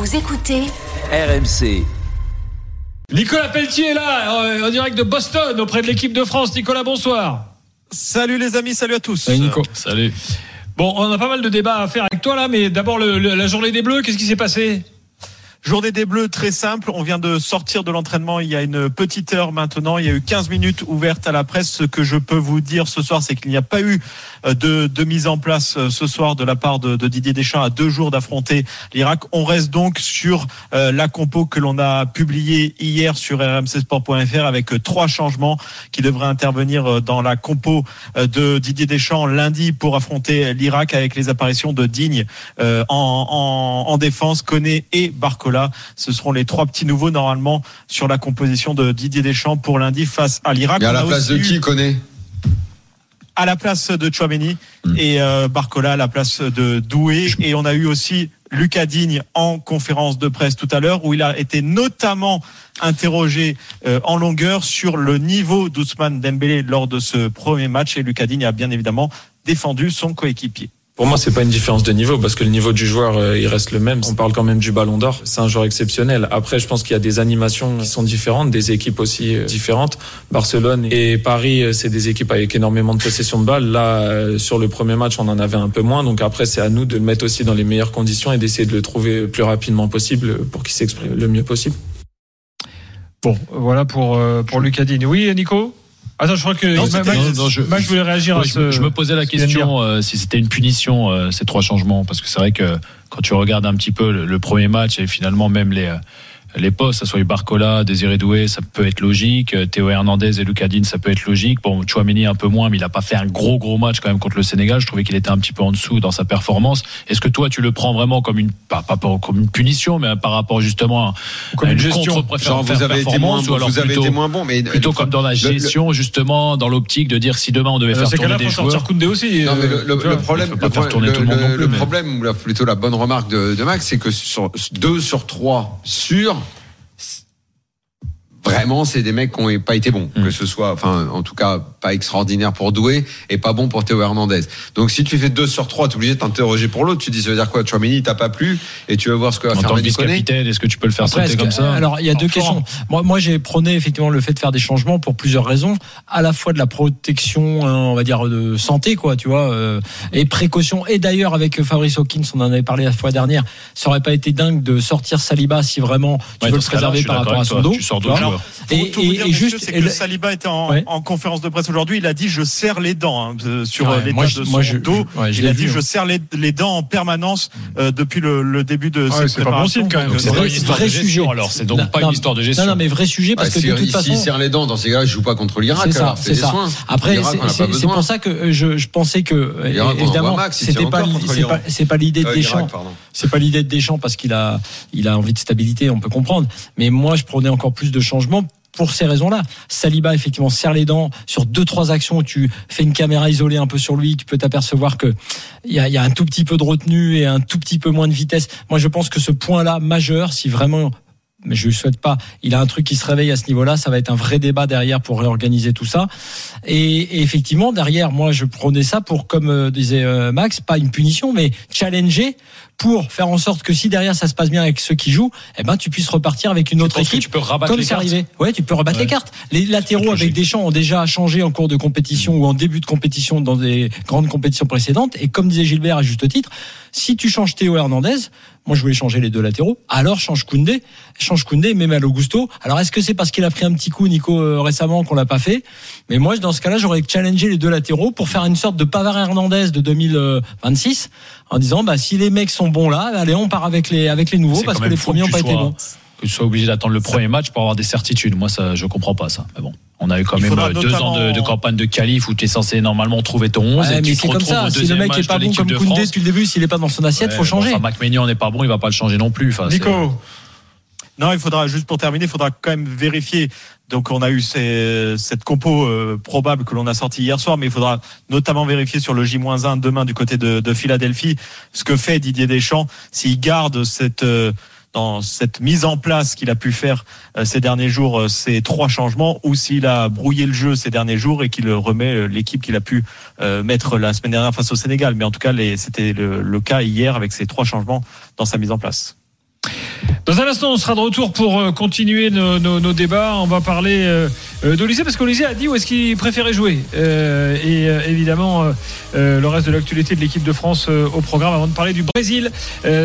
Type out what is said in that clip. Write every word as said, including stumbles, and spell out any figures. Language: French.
Vous écoutez R M C. Nicolas Pelletier est là, en direct de Boston, auprès de l'équipe de France. Nicolas, bonsoir. Salut les amis, salut à tous. Salut Nico. Salut. Bon, on a pas mal de débats à faire avec toi là, mais d'abord le, le, la journée des Bleus, qu'est-ce qui s'est passé ? Journée des Bleus très simple, on vient de sortir de l'entraînement il y a une petite heure maintenant, il y a eu quinze minutes ouvertes à la presse. Ce que je peux vous dire ce soir, c'est qu'il n'y a pas eu de, de mise en place ce soir de la part de, de Didier Deschamps à deux jours d'affronter l'Irak. On reste donc sur euh, la compo que l'on a publiée hier sur r m c sport point f r avec trois changements qui devraient intervenir dans la compo de Didier Deschamps lundi pour affronter l'Irak, avec les apparitions de Digne euh, en, en, en défense, Koné et Barcola. Ce seront les trois petits nouveaux normalement sur la composition de Didier Deschamps pour lundi face à l'Irak. Et à la place de qui, Koné ? À la place de Tchouaméni mmh. et euh, Barcola à la place de Doué. Et on a eu aussi Lucas Digne en conférence de presse tout à l'heure, où il a été notamment interrogé euh, en longueur sur le niveau d'Ousmane Dembélé lors de ce premier match. Et Lucas Digne a bien évidemment défendu son coéquipier. Pour moi, c'est pas une différence de niveau, parce que le niveau du joueur, euh, il reste le même. On parle quand même du Ballon d'Or. C'est un joueur exceptionnel. Après, je pense qu'il y a des animations qui sont différentes, des équipes aussi euh, différentes. Barcelone et Paris, euh, c'est des équipes avec énormément de possession de balles. Là, euh, sur le premier match, on en avait un peu moins. Donc après, c'est à nous de le mettre aussi dans les meilleures conditions et d'essayer de le trouver le plus rapidement possible pour qu'il s'exprime le mieux possible. Bon, voilà pour euh, pour Lucas Digne. Oui, Nico ? Attends, je crois que non, Max, non, non, je, Max voulait réagir oui, à ce. Je me posais la question euh, si c'était une punition euh, ces trois changements, parce que c'est vrai que quand tu regardes un petit peu le, le premier match et finalement même les les postes, ça soit Barcola, Désiré Doué, ça peut être logique. Théo Hernandez et Lucas Digne, ça peut être logique. Bon, Tchouaméni un peu moins, mais il a pas fait un gros gros match quand même contre le Sénégal. Je trouvais qu'il était un petit peu en dessous dans sa performance. Est-ce que toi tu le prends vraiment comme une pas, pas comme une punition, mais par rapport justement à, comme à une, une gestion. Contre-performance, vous avez été moins, ou alors vous plutôt, avez été moins bon, mais plutôt comme dans la gestion, le, justement, dans l'optique de dire si demain on devait euh, faire c'est tourner des joueurs. Sortir Koundé aussi. Non, mais le, le, le problème, le, le, tout le, le, le plus, problème, ou plutôt la bonne remarque de, de Max, c'est que sur deux sur trois sur vraiment, c'est des mecs qui n'ont pas été bons, mmh. que ce soit, enfin, en tout cas, pas extraordinaire pour Doué et pas bon pour Théo Hernandez. Donc, si tu fais deux sur trois, t'es obligé de t'interroger pour l'autre. Tu dis, ça veut dire quoi? Tchouaméni, t'as pas plu et tu vas voir ce que va en faire Manu Koné. Capitaine, est-ce que tu peux le faire Après, sauter comme que, ça? Alors, il y a deux questions. Moi, moi, j'ai prôné effectivement le fait de faire des changements pour plusieurs raisons. À la fois de la protection, hein, on va dire, de santé, quoi, tu vois, euh, et précaution. Et d'ailleurs, avec Fabrice Hawkins, on en avait parlé la fois dernière, ça aurait pas été dingue de sortir Saliba si vraiment tu ouais, veux le préserver par rapport à son dos. Tu sors d'autres joueurs. Et, et, et juste, c'est que le... Saliba était en, ouais. en conférence de presse aujourd'hui. Il a dit je serre les dents hein, sur ouais, l'état moi, de son moi, je, dos. Je, ouais, je il a dit vu, je serre les, les dents en permanence euh, depuis le, le début de ouais, cette c'est préparation. Pas bon quand même. C'est vrai, une histoire de gestion. Alors c'est donc non, pas une histoire de gestion. Non, non, mais vrai sujet parce ouais, que de toute façon, s'il serre les dents dans ces cas-là, je joue pas contre l'Irak. C'est ça, c'est ça. Après, c'est pour ça que je pensais que évidemment, c'était pas c'est pas l'idée de Deschamps. C'est pas l'idée de Deschamps parce qu'il a il a envie de stabilité, on peut comprendre. Mais moi, je prenais encore plus de changements. Pour ces raisons-là, Saliba effectivement serre les dents sur deux trois actions où tu fais une caméra isolée un peu sur lui, tu peux t'apercevoir que il y a, y a un tout petit peu de retenue et un tout petit peu moins de vitesse. Moi, je pense que ce point-là majeur, si vraiment, mais je lui souhaite pas, il a un truc qui se réveille à ce niveau-là, ça va être un vrai débat derrière pour réorganiser tout ça. Et, et effectivement, derrière, moi, je prenais ça pour, comme euh, disait euh, Max, pas une punition, mais challenger pour faire en sorte que si derrière ça se passe bien avec ceux qui jouent, eh ben tu puisses repartir avec une tu autre équipe. Tu peux rabattre comme les c'est cartes. Arrivé. Ouais, tu peux rabattre ouais. les cartes. Les latéraux avec Deschamps ont déjà changé en cours de compétition ou en début de compétition dans des grandes compétitions précédentes. Et comme disait Gilbert à juste titre, si tu changes Théo Hernandez, moi je voulais changer les deux latéraux, alors change Koundé, change Koundé, même Malo Gusto. Alors est-ce que c'est parce qu'il a pris un petit coup Nico euh, récemment qu'on l'a pas fait? Mais moi dans ce cas-là, j'aurais challengé les deux latéraux pour faire une sorte de Pavard Hernandez de deux mille vingt-six en disant bah si les mecs sont bons là, allez on part avec les avec les nouveaux c'est parce que les premiers n'ont pas été bons. Que tu sois obligé d'attendre le premier match pour avoir des certitudes. Moi ça je comprends pas ça. Mais bon. On a eu quand même deux ans de, de campagne de qualif où tu es censé normalement trouver ton onze. Ouais, et mais tu c'est comme ça. Si le mec est pas bon comme Koundé depuis le début, s'il est pas dans son assiette, ouais, faut changer. Enfin, McMaignan n'est pas bon, il va pas le changer non plus. Enfin, Nico. Non, il faudra, juste pour terminer, il faudra quand même vérifier. Donc, on a eu ces, cette compo euh, probable que l'on a sortie hier soir, mais il faudra notamment vérifier sur le J moins un demain du côté de, de Philadelphie ce que fait Didier Deschamps, s'il garde cette, euh, dans cette mise en place qu'il a pu faire euh, ces derniers jours, euh, ces trois changements, ou s'il a brouillé le jeu ces derniers jours et qu'il remet euh, l'équipe qu'il a pu euh, mettre la semaine dernière face au Sénégal. Mais en tout cas, les, c'était le, le cas hier avec ces trois changements dans sa mise en place. Dans un instant, on sera de retour pour continuer nos, nos, nos débats. On va parler euh, d'Olysée parce qu'Olysée a dit où est-ce qu'il préférait jouer. Euh, et euh, évidemment, euh, le reste de l'actualité de l'équipe de France euh, au programme avant de parler du Brésil. Euh,